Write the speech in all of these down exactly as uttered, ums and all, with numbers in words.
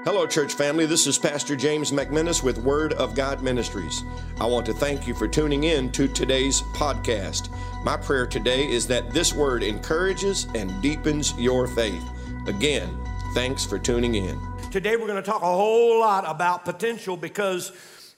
Hello, church family. This is Pastor James McMinnis with Word of God Ministries. I want to thank you for tuning in to today's podcast. My prayer today is that this word encourages and deepens your faith. Again, thanks for tuning in. Today we're going to talk a whole lot about potential because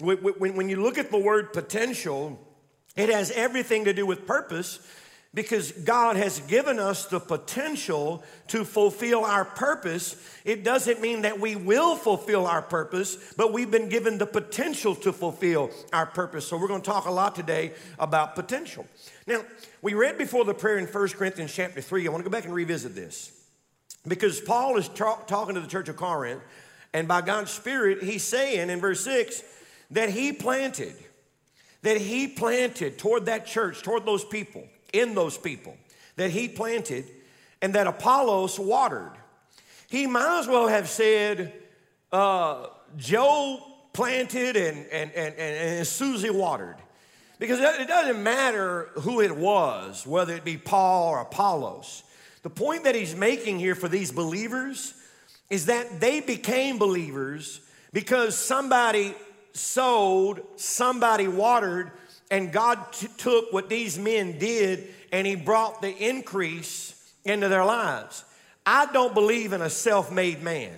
when you look at the word potential, it has everything to do with purpose. Because God has given us the potential to fulfill our purpose. It doesn't mean that we will fulfill our purpose, but we've been given the potential to fulfill our purpose. So we're going to talk a lot today about potential. Now, we read before the prayer in First Corinthians chapter three. I want to go back and revisit this. Because Paul is tra- talking to the church of Corinth, and by God's Spirit, he's saying in verse six that he planted, that he planted toward that church, toward those people, in those people that he planted, and that Apollos watered. He might as well have said, uh, Joe planted and, and, and, and Susie watered. Because it doesn't matter who it was, whether it be Paul or Apollos. The point that he's making here for these believers is that they became believers because somebody sowed, somebody watered, and God t- took what these men did and he brought the increase into their lives. I don't believe in a self-made man.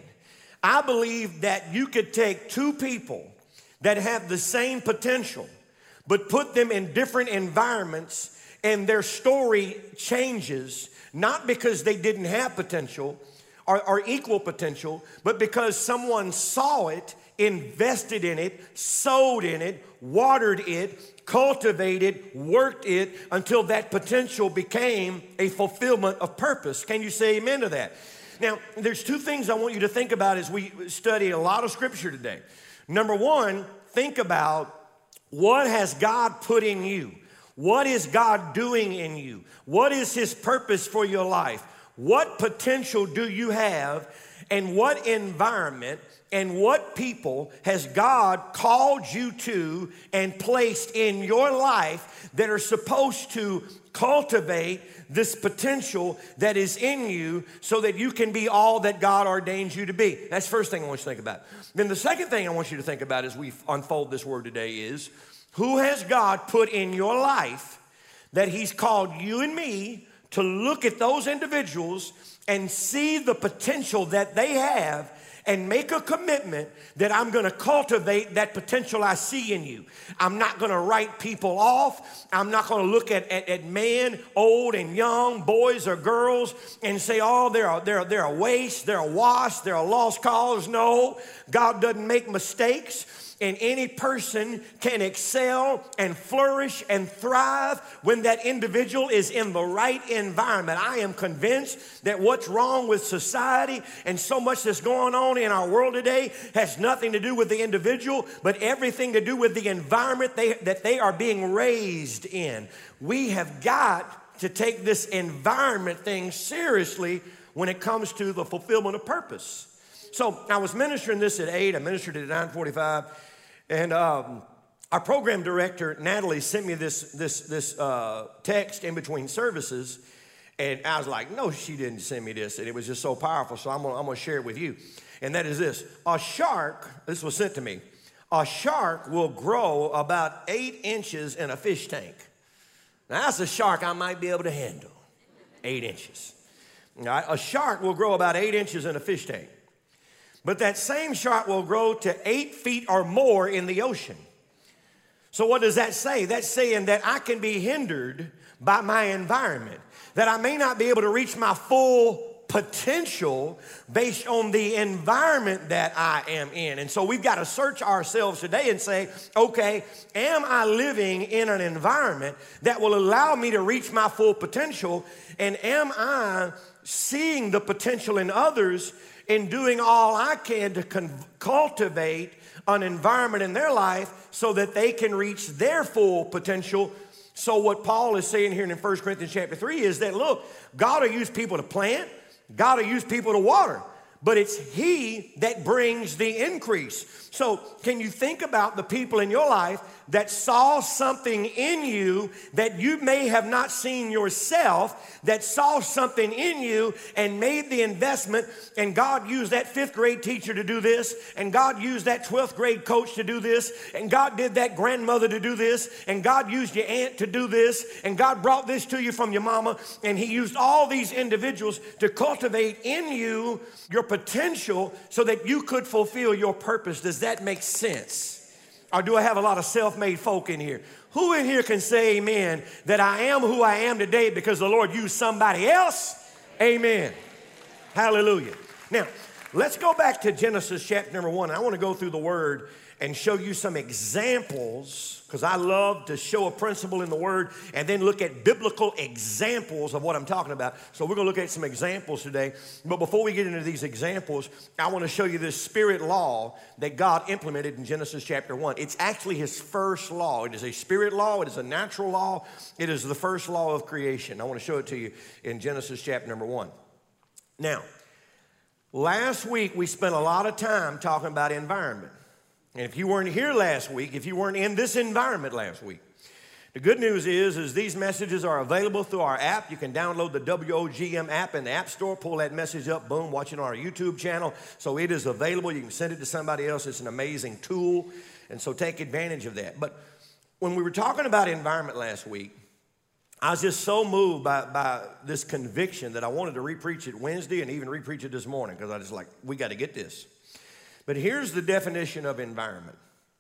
I believe that you could take two people that have the same potential, but put them in different environments and their story changes, not because they didn't have potential or, or equal potential, but because someone saw it, invested in it, sowed in it, watered it, cultivated, worked it until that potential became a fulfillment of purpose. Can you say amen to that? Now, there's two things I want you to think about as we study a lot of scripture today. Number one, think about what has God put in you? What is God doing in you? What is his purpose for your life? What potential do you have? And what environment and what people has God called you to and placed in your life that are supposed to cultivate this potential that is in you so that you can be all that God ordains you to be? That's the first thing I want you to think about. Then the second thing I want you to think about as we unfold this word today is, who has God put in your life that he's called you and me to look at those individuals and see the potential that they have and make a commitment that I'm going to cultivate that potential I see in you. I'm not going to write people off. I'm not going to look at, at, at men, old and young, boys or girls, and say, oh, they're a, they're, they're a waste, they're a wash, they're a lost cause. No, God doesn't make mistakes. And any person can excel and flourish and thrive when that individual is in the right environment. I am convinced that what's wrong with society and so much that's going on in our world today has nothing to do with the individual, but everything to do with the environment they, that they are being raised in. We have got to take this environment thing seriously when it comes to the fulfillment of purpose. So I was ministering this at eight. I ministered it at nine forty-five. And um, our program director, Natalie, sent me this, this, this uh, text in between services. And I was like, no, she didn't send me this. And it was just so powerful. So I'm going I'm to share it with you. And that is this. A shark, this was sent to me. A shark will grow about eight inches in a fish tank. Now, that's a shark I might be able to handle. Eight inches. All right? A shark will grow about eight inches in a fish tank. But that same shark will grow to eight feet or more in the ocean. So what does that say? That's saying that I can be hindered by my environment, that I may not be able to reach my full potential based on the environment that I am in. And so we've got to search ourselves today and say, okay, am I living in an environment that will allow me to reach my full potential? And am I seeing the potential in others in doing all I can to con- cultivate an environment in their life so that they can reach their full potential? So what Paul is saying here in First Corinthians chapter three is that, look, God will use people to plant, God will use people to water, but it's He that brings the increase. So can you think about the people in your life that saw something in you that you may have not seen yourself, that saw something in you and made the investment, and God used that fifth grade teacher to do this, and God used that twelfth grade coach to do this, and God did that grandmother to do this, and God used your aunt to do this, and God brought this to you from your mama, and He used all these individuals to cultivate in you your potential so that you could fulfill your purpose. Does that make sense? Or do I have a lot of self-made folk in here? Who in here can say amen that I am who I am today because the Lord used somebody else? Amen. Hallelujah. Now, let's go back to Genesis chapter number one. I want to go through the word and show you some examples, because I love to show a principle in the word and then look at biblical examples of what I'm talking about. So we're going to look at some examples today. But before we get into these examples, I want to show you this spirit law that God implemented in Genesis chapter one. It's actually His first law. It is a spirit law. It is a natural law. It is the first law of creation. I want to show it to you in Genesis chapter number one. Now, last week we spent a lot of time talking about environment. And if you weren't here last week, if you weren't in this environment last week, the good news is, is these messages are available through our app. You can download the W O G M app in the App Store, pull that message up, boom, watch it on our YouTube channel. So it is available. You can send it to somebody else. It's an amazing tool. And so take advantage of that. But when we were talking about environment last week, I was just so moved by, by this conviction that I wanted to re-preach it Wednesday and even re-preach it this morning, because I just like, we got to get this. But here's the definition of environment.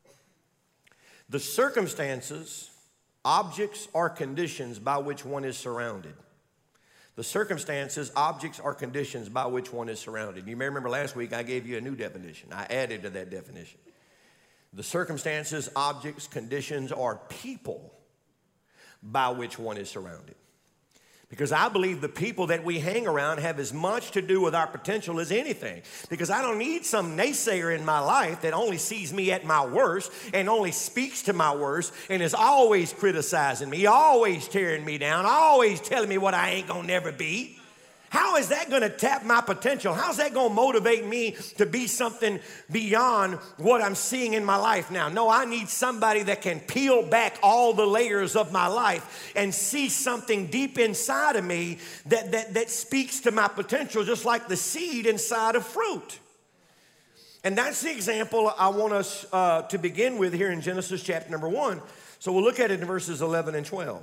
The circumstances, objects, or conditions by which one is surrounded. The circumstances, objects, or conditions by which one is surrounded. You may remember last week I gave you a new definition. I added to that definition. The circumstances, objects, conditions, or people by which one is surrounded. Because I believe the people that we hang around have as much to do with our potential as anything. Because I don't need some naysayer in my life that only sees me at my worst and only speaks to my worst and is always criticizing me, always tearing me down, always telling me what I ain't gonna never be. How is that going to tap my potential? How's that going to motivate me to be something beyond what I'm seeing in my life now? No, I need somebody that can peel back all the layers of my life and see something deep inside of me that, that, that speaks to my potential, just like the seed inside of fruit. And that's the example I want us uh, to begin with here in Genesis chapter number one. So we'll look at it in verses eleven and twelve.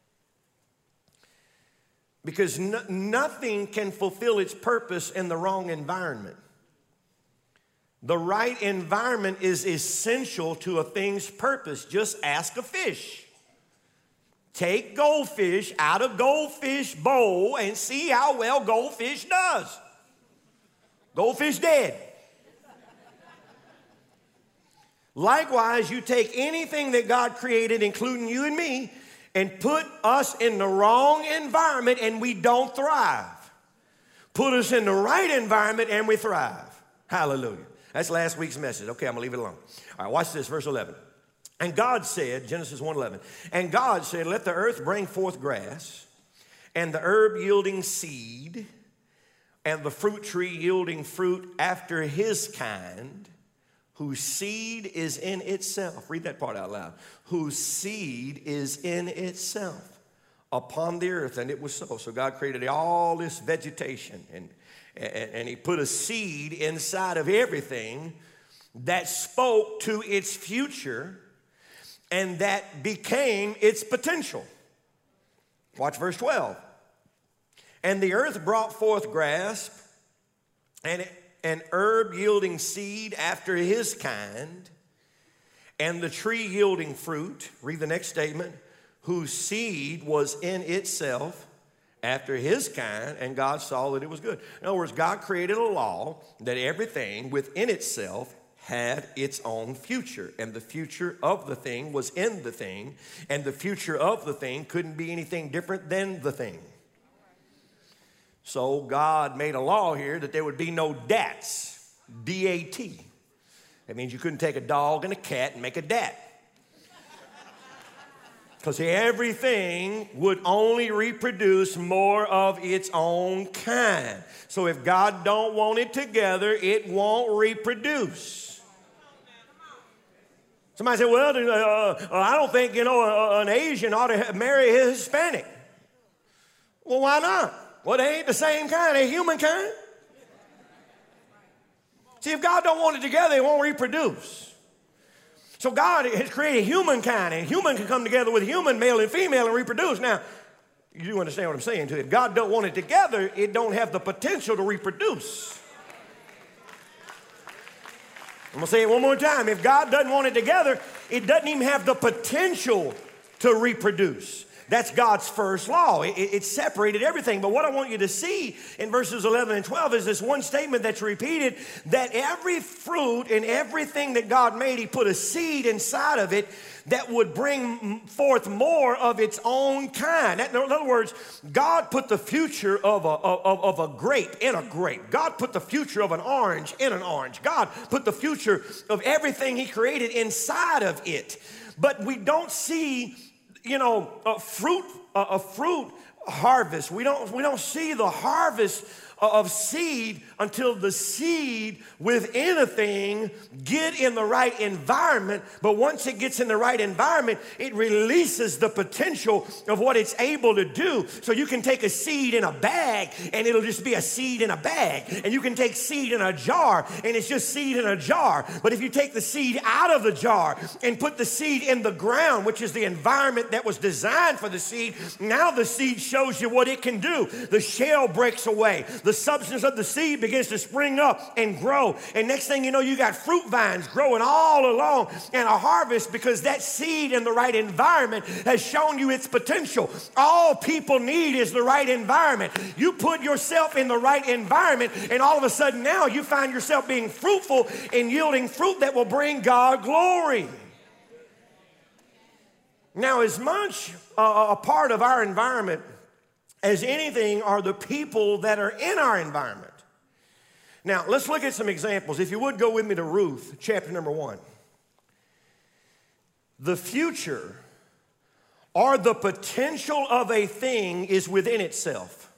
Because no, nothing can fulfill its purpose in the wrong environment. The right environment is essential to a thing's purpose. Just ask a fish. Take goldfish out of goldfish bowl and see how well goldfish does. Goldfish dead. Likewise, you take anything that God created, including you and me, and put us in the wrong environment and we don't thrive. Put us in the right environment and we thrive. Hallelujah. That's last week's message. Okay, I'm going to leave it alone. All right, watch this, verse eleven. And God said, Genesis one eleven, and God said, let the earth bring forth grass, and the herb yielding seed, and the fruit tree yielding fruit after his kind, whose seed is in itself. Read that part out loud. Whose seed is in itself upon the earth. And it was so. So God created all this vegetation. And, and, and he put a seed inside of everything that spoke to its future and that became its potential. Watch verse twelve. And the earth brought forth grass and it an herb yielding seed after his kind, and the tree yielding fruit, read the next statement, whose seed was in itself after his kind, and God saw that it was good. In other words, God created a law that everything within itself had its own future, and the future of the thing was in the thing, and the future of the thing couldn't be anything different than the thing. So God made a law here that there would be no dats, D A T. That means you couldn't take a dog and a cat and make a dat. Because everything would only reproduce more of its own kind. So if God don't want it together, it won't reproduce. Somebody said, well, uh, I don't think, you know, uh, an Asian ought to marry a Hispanic. Well, why not? Well, they ain't the same kind. They're human kind. See, if God don't want it together, it won't reproduce. So God has created humankind, and human can come together with human, male and female, and reproduce. Now, you do understand what I'm saying to you. If God don't want it together, it don't have the potential to reproduce. I'm going to say it one more time. If God doesn't want it together, it doesn't even have the potential to reproduce. That's God's first law. It, it separated everything. But what I want you to see in verses eleven and twelve is this one statement that's repeated, that every fruit and everything that God made, he put a seed inside of it that would bring forth more of its own kind. In other words, God put the future of a, of, of a grape in a grape. God put the future of an orange in an orange. God put the future of everything he created inside of it. But we don't see, you know, a fruit, a, a fruit harvest. We don't, we don't see the harvest of seed until the seed within a thing get in the right environment. But once it gets in the right environment, it releases the potential of what it's able to do. So you can take a seed in a bag and it'll just be a seed in a bag. And you can take seed in a jar and it's just seed in a jar. But if you take the seed out of the jar and put the seed in the ground, which is the environment that was designed for the seed, now the seed shows you what it can do. The shell breaks away. The substance of the seed begins to spring up and grow. And next thing you know, you got fruit vines growing all along and a harvest, because that seed in the right environment has shown you its potential. All people need is the right environment. You put yourself in the right environment and all of a sudden now you find yourself being fruitful and yielding fruit that will bring God glory. Now, as much uh, a part of our environment as anything are the people that are in our environment. Now, let's look at some examples. If you would go with me to Ruth, chapter number one. The future or the potential of a thing is within itself.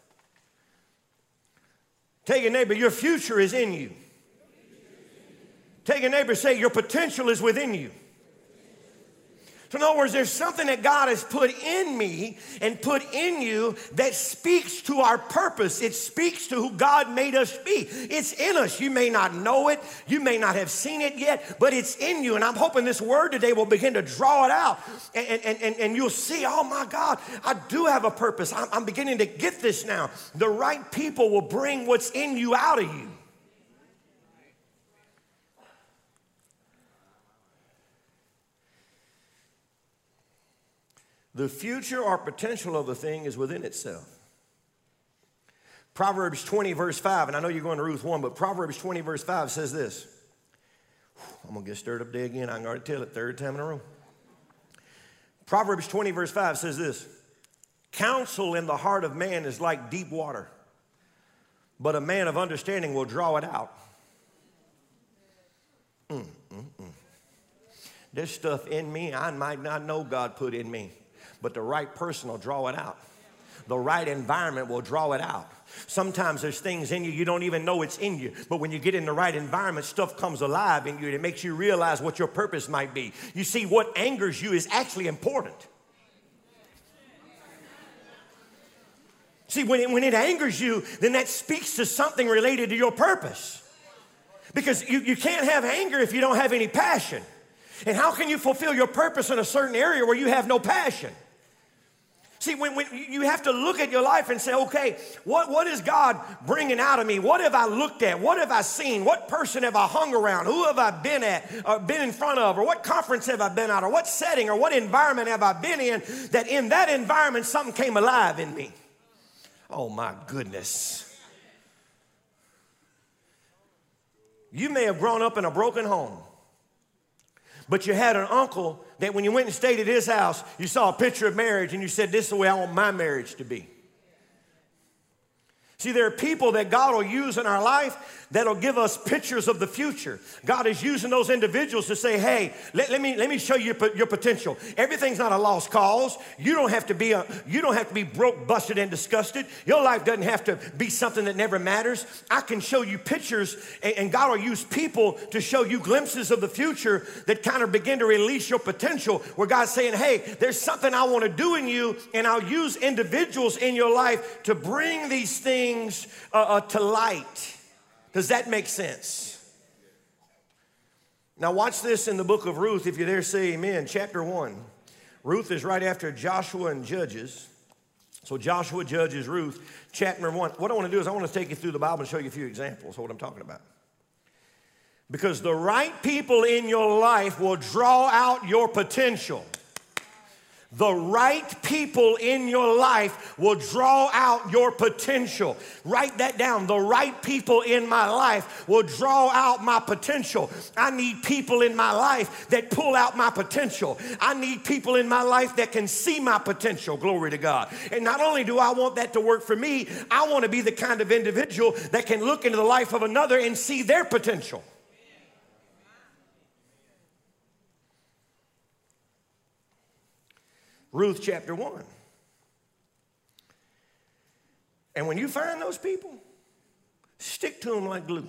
Tell your neighbor, your future is in you. Tell your neighbor, say, your potential is within you. So in other words, there's something that God has put in me and put in you that speaks to our purpose. It speaks to who God made us be. It's in us. You may not know it. You may not have seen it yet, but it's in you. And I'm hoping this word today will begin to draw it out. And, and, and, and you'll see, oh my God, I do have a purpose. I'm, I'm beginning to get this now. The right people will bring what's in you out of you. The future or potential of the thing is within itself. Proverbs twenty, verse five, and I know you're going to Ruth one, but Proverbs twenty, verse five says this. I'm going to get stirred up there again. I can already tell it, third time in a row. Proverbs twenty, verse five says this. Counsel in the heart of man is like deep water, but a man of understanding will draw it out. Mm, mm, mm. There's stuff in me I might not know God put in me. But the right person will draw it out. The right environment will draw it out. Sometimes there's things in you you don't even know it's in you. But when you get in the right environment, stuff comes alive in you and it makes you realize what your purpose might be. You see, what angers you is actually important. See, when it, when it angers you, then that speaks to something related to your purpose. Because you, you can't have anger if you don't have any passion. And how can you fulfill your purpose in a certain area where you have no passion? See, when, when you have to look at your life and say, okay, what, what is God bringing out of me? What have I looked at? What have I seen? What person have I hung around? Who have I been at, or been in front of? Or what conference have I been at? Or what setting or what environment have I been in that in that environment something came alive in me? Oh, my goodness. You may have grown up in a broken home. But you had an uncle that when you went and stayed at his house, you saw a picture of marriage and you said, this is the way I want my marriage to be. See, there are people that God will use in our life that'll give us pictures of the future. God is using those individuals to say, hey, let, let me let me show you your potential. Everything's not a lost cause. You don't have to be a you don't have to be broke, busted, and disgusted. Your life doesn't have to be something that never matters. I can show you pictures, and, and God will use people to show you glimpses of the future that kind of begin to release your potential, where God's saying, hey, there's something I want to do in you, and I'll use individuals in your life to bring these things Uh, uh, to light. Does that make sense? Now watch this in the book of Ruth. If you're there, say amen. Chapter one. Ruth is right after Joshua and Judges. So Joshua, Judges, Ruth, chapter one. What I want to do is I want to take you through the Bible and show you a few examples of what I'm talking about. Because the right people in your life will draw out your potential. The right people in your life will draw out your potential. Write that down. The right people in my life will draw out my potential. I need people in my life that pull out my potential. I need people in my life that can see my potential. Glory to God. And not only do I want that to work for me, I want to be the kind of individual that can look into the life of another and see their potential. Ruth chapter one. And when you find those people, stick to them like glue.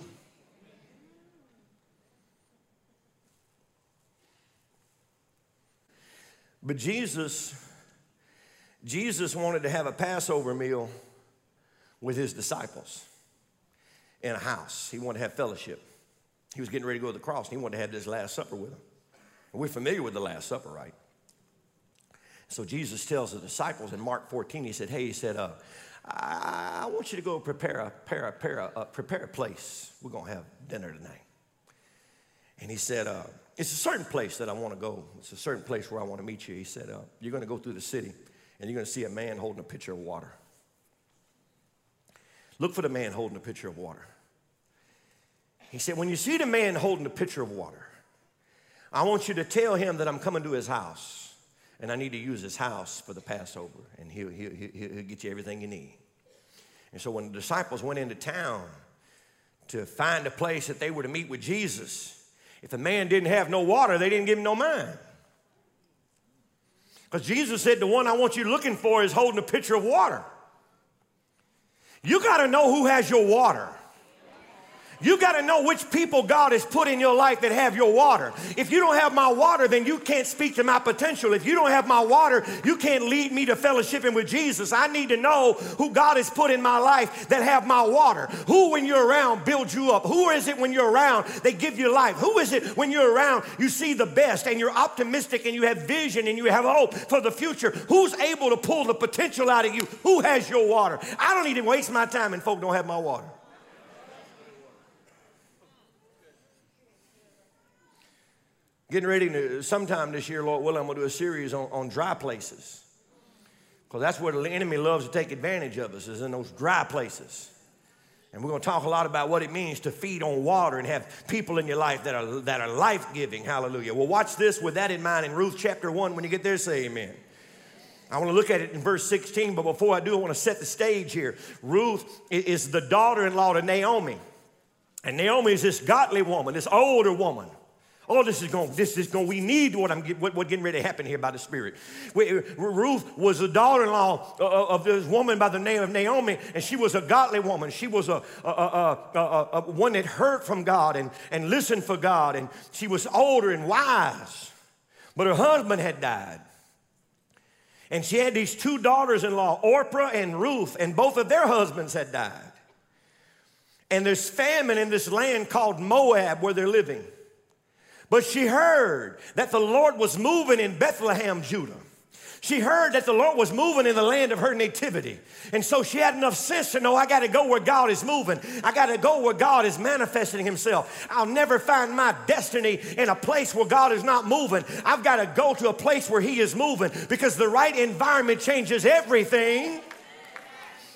But Jesus, Jesus wanted to have a Passover meal with his disciples in a house. He wanted to have fellowship. He was getting ready to go to the cross, and he wanted to have this Last Supper with them. And we're familiar with the Last Supper, right? So Jesus tells the disciples in Mark fourteen, he said, hey, he said, uh, I, I want you to go prepare a, prepare, a, prepare, a, uh, prepare a place. We're going to have dinner tonight. And he said, uh, it's a certain place that I want to go. It's a certain place where I want to meet you. He said, uh, you're going to go through the city, and you're going to see a man holding a pitcher of water. Look for the man holding a pitcher of water. He said, when you see the man holding a pitcher of water, I want you to tell him that I'm coming to his house. And I need to use his house for the Passover, and he'll, he'll, he'll get you everything you need. And so when the disciples went into town to find a place that they were to meet with Jesus, if the man didn't have no water, they didn't give him no mind. Because Jesus said the one I want you looking for is holding a pitcher of water. You got to know who has your water. You got to know which people God has put in your life that have your water. If you don't have my water, then you can't speak to my potential. If you don't have my water, you can't lead me to fellowshipping with Jesus. I need to know who God has put in my life that have my water. Who, when you're around, builds you up? Who is it when you're around, they give you life? Who is it when you're around, you see the best and you're optimistic and you have vision and you have hope for the future? Who's able to pull the potential out of you? Who has your water? I don't need to waste my time and folk don't have my water. Getting ready to, sometime this year, Lord willing, I'm going to do a series on, on dry places. Because that's where the enemy loves to take advantage of us, is in those dry places. And we're going to talk a lot about what it means to feed on water and have people in your life that are, that are life-giving. Hallelujah. Well, watch this with that in mind in Ruth chapter one. When you get there, say amen. I want to look at it in verse sixteen, but before I do, I want to set the stage here. Ruth is the daughter-in-law to Naomi. And Naomi is this godly woman, this older woman. Oh, this is going, this is going, we need what I'm what, what getting ready to happen here by the Spirit. We, Ruth was the daughter-in-law of this woman by the name of Naomi, and she was a godly woman. She was a, a, a, a, a one that heard from God and, and listened for God, and she was older and wise. But her husband had died. And she had these two daughters-in-law, Orpah and Ruth, and both of their husbands had died. And there's famine in this land called Moab where they're living. But she heard that the Lord was moving in Bethlehem, Judah. She heard that the Lord was moving in the land of her nativity. And so she had enough sense to know, I got to go where God is moving. I got to go where God is manifesting himself. I'll never find my destiny in a place where God is not moving. I've got to go to a place where he is moving, because the right environment changes everything.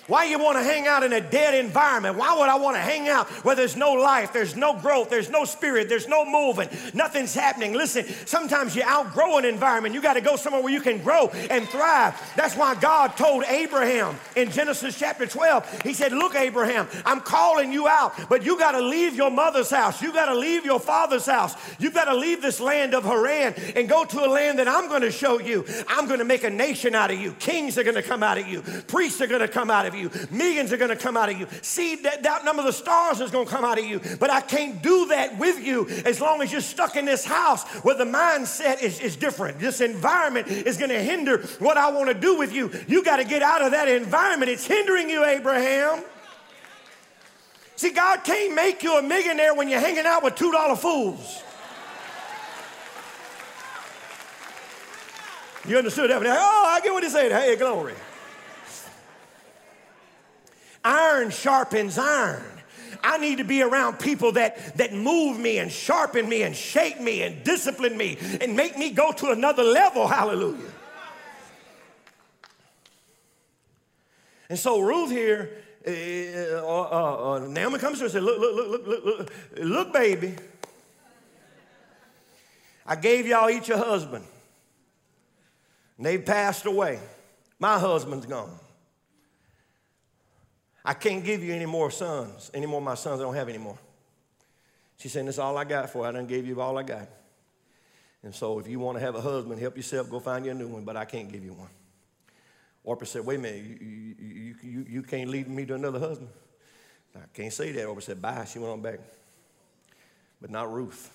Why you want to hang out in a dead environment? Why would I want to hang out where there's no life, there's no growth, there's no spirit, there's no moving, nothing's happening? Listen, sometimes you outgrow an environment. You got to go somewhere where you can grow and thrive. That's why God told Abraham in Genesis chapter twelve, he said, look, Abraham, I'm calling you out, but you got to leave your mother's house. You got to leave your father's house. You got to leave this land of Haran and go to a land that I'm going to show you. I'm going to make a nation out of you. Kings are going to come out of you. Priests are going to come out of you. You. Millions are going to come out of you. Seed that, that number of the stars is going to come out of you. But I can't do that with you as long as you're stuck in this house where the mindset is, is different. This environment is going to hinder what I want to do with you. You got to get out of that environment. It's hindering you, Abraham. See, God can't make you a millionaire when you're hanging out with two dollar fools. You understood that? Oh, I get what he said. Hey, glory. Iron sharpens iron. I need to be around people that, that move me and sharpen me and shape me and discipline me and make me go to another level. Hallelujah. And so Ruth here, uh, uh, uh, Naomi comes to her and says, look, look, look, look, look, look, look, baby. I gave y'all each a husband. And they passed away. My husband's gone. I can't give you any more sons, any more of my sons. I don't have any more. She said, that's all I got for you. I done gave you all I got. And so if you want to have a husband, help yourself, go find you a new one, but I can't give you one. Orpah said, wait a minute, you, you, you, you, you can't lead me to another husband? I can't say that. Orpah said, bye. She went on back. But not Ruth.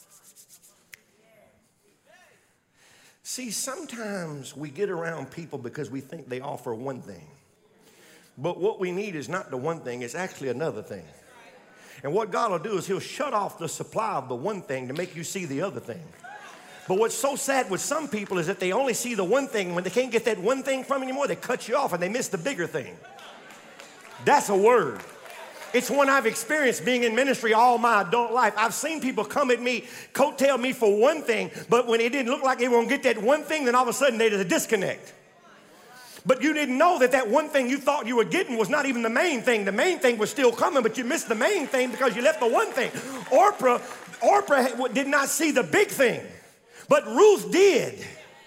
See, sometimes we get around people because we think they offer one thing. But what we need is not the one thing, it's actually another thing. And what God will do is he'll shut off the supply of the one thing to make you see the other thing. But what's so sad with some people is that they only see the one thing. When they can't get that one thing from you anymore, they cut you off and they miss the bigger thing. That's a word. It's one I've experienced being in ministry all my adult life. I've seen people come at me, coattail me for one thing, but when it didn't look like they were going to get that one thing, then all of a sudden there's a disconnect. But you didn't know that that one thing you thought you were getting was not even the main thing. The main thing was still coming, but you missed the main thing because you left the one thing. Orpah, Orpah did not see the big thing, but Ruth did.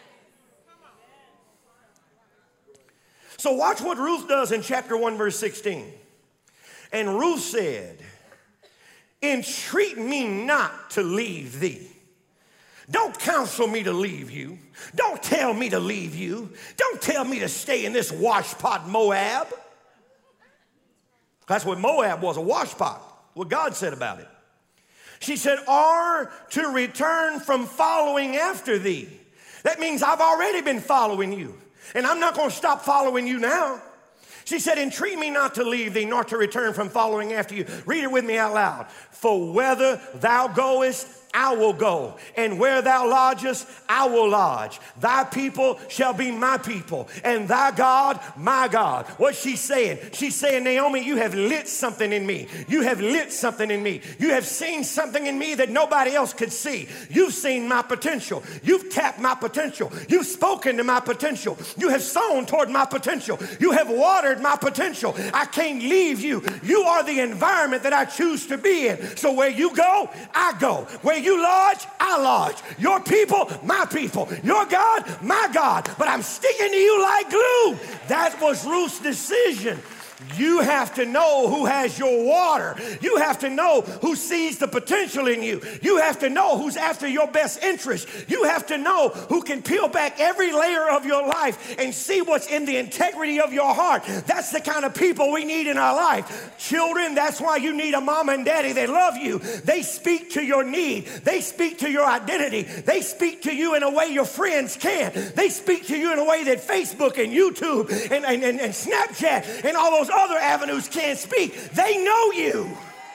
So watch what Ruth does in chapter one, verse sixteen. And Ruth said, entreat me not to leave thee. Don't counsel me to leave you. Don't tell me to leave you. Don't tell me to stay in this washpot Moab. That's what Moab was, a washpot. What God said about it. She said, or to return from following after thee. That means I've already been following you. And I'm not going to stop following you now. She said, entreat me not to leave thee, nor to return from following after you. Read it with me out loud. For whither thou goest, I will go, and where thou lodgest, I will lodge. Thy people shall be my people, and thy God, my God. What's she saying? She's saying, Naomi, you have lit something in me. You have lit something in me. You have seen something in me that nobody else could see. You've seen my potential. You've tapped my potential. You've spoken to my potential. You have sown toward my potential. You have watered my potential. I can't leave you. You are the environment that I choose to be in. So where you go, I go. Where you lodge, I lodge. Your people, my people. Your God, my God. But I'm sticking to you like glue. That was Ruth's decision. You have to know who has your water. You have to know who sees the potential in you. You have to know who's after your best interest. You have to know who can peel back every layer of your life and see what's in the integrity of your heart. That's the kind of people we need in our life. Children, that's why you need a mom and daddy that love you. They speak to your need. They speak to your identity. They speak to you in a way your friends can't. They speak to you in a way that Facebook and YouTube and, and, and, and Snapchat and all those other avenues can't speak. They know you.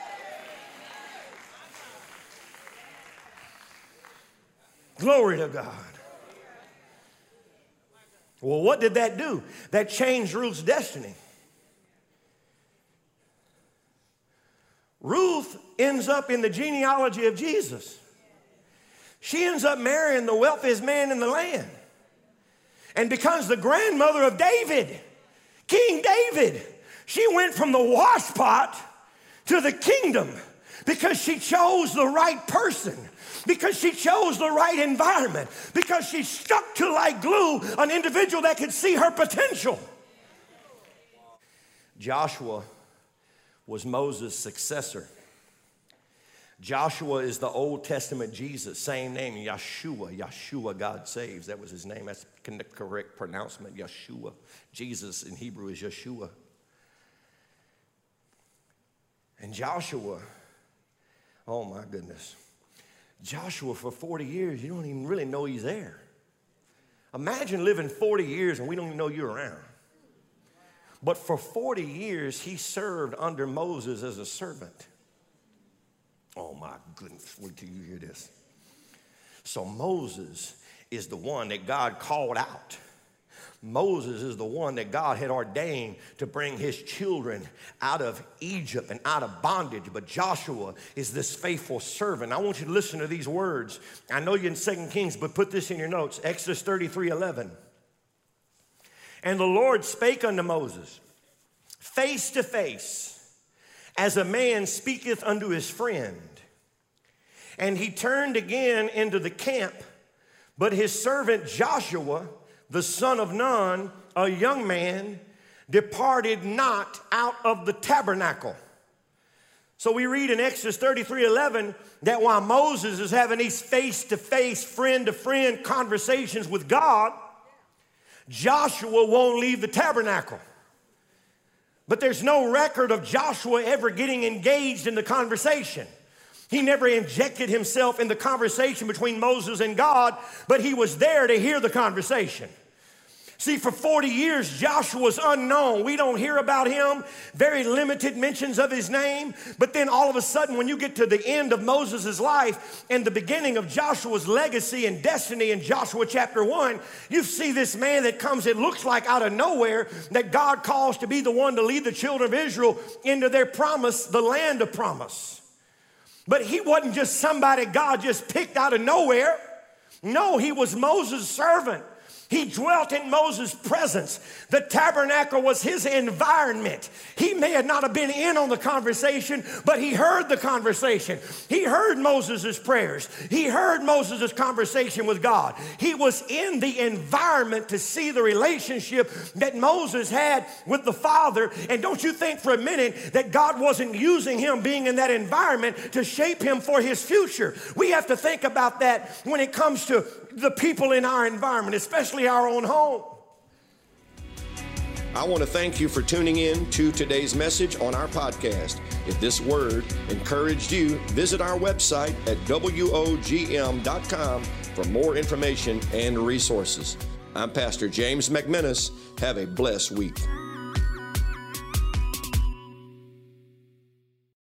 Glory to God. Well, what did that do? That changed Ruth's destiny. Ruth ends up in the genealogy of Jesus. She ends up marrying the wealthiest man in the land and becomes the grandmother of David, King David. She went from the washpot to the kingdom because she chose the right person, because she chose the right environment, because she stuck to like glue an individual that could see her potential. Joshua was Moses' successor. Joshua is the Old Testament Jesus, same name, Yeshua. Yeshua, God saves. That was his name. That's the correct pronouncement, Yeshua. Jesus in Hebrew is Yeshua. And Joshua, oh my goodness. Joshua for forty years, you don't even really know he's there. Imagine living forty years and we don't even know you're around. But for forty years, he served under Moses as a servant. Oh my goodness, wait till you hear this. So Moses is the one that God called out. Moses is the one that God had ordained to bring his children out of Egypt and out of bondage. But Joshua is this faithful servant. I want you to listen to these words. I know you're in Second Kings, but put this in your notes. Exodus thirty-three eleven. And the Lord spake unto Moses face to face, as a man speaketh unto his friend. And he turned again into the camp, but his servant Joshua, the son of Nun, a young man, departed not out of the tabernacle. So we read in Exodus thirty-three eleven that while Moses is having these face-to-face, friend-to-friend conversations with God, Joshua won't leave the tabernacle. But there's no record of Joshua ever getting engaged in the conversation. He never injected himself in the conversation between Moses and God, but he was there to hear the conversation. See, for forty years, Joshua was unknown. We don't hear about him, very limited mentions of his name. But then all of a sudden, when you get to the end of Moses' life and the beginning of Joshua's legacy and destiny in Joshua chapter one, you see this man that comes, it looks like out of nowhere, that God calls to be the one to lead the children of Israel into their promise, the land of promise. But he wasn't just somebody God just picked out of nowhere. No, he was Moses' servant. He dwelt in Moses' presence. The tabernacle was his environment. He may have not have been in on the conversation, but he heard the conversation. He heard Moses' prayers. He heard Moses' conversation with God. He was in the environment to see the relationship that Moses had with the Father. And don't you think for a minute that God wasn't using him being in that environment to shape him for his future. We have to think about that when it comes to the people in our environment, especially our own home. I want to thank you for tuning in to today's message on our podcast. If this word encouraged you, visit our website at W O G M dot com for more information and resources. I'm Pastor James McMinnis. Have a blessed week.